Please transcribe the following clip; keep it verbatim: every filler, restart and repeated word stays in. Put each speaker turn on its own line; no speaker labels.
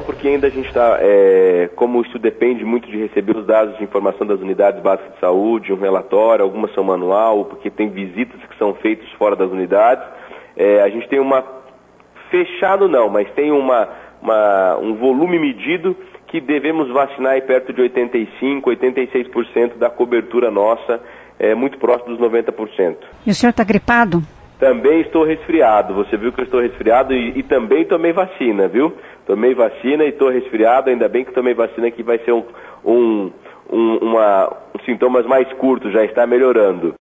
porque ainda a gente está, é, como isso depende muito de receber os dados de informação das unidades básicas de saúde, um relatório, algumas são manual, porque tem visitas que são feitas fora das unidades, é, a gente tem uma, fechado não, mas tem uma, uma, um volume medido que devemos vacinar aí perto de oitenta e cinco, oitenta e seis por cento da cobertura nossa, é, muito próximo dos noventa por cento.
E o senhor está gripado?
Também estou resfriado, você viu que eu estou resfriado e, e também tomei vacina, viu? Tomei vacina e estou resfriado, ainda bem que tomei vacina que vai ser um, um, um, uma, um sintomas mais curtos, já está melhorando.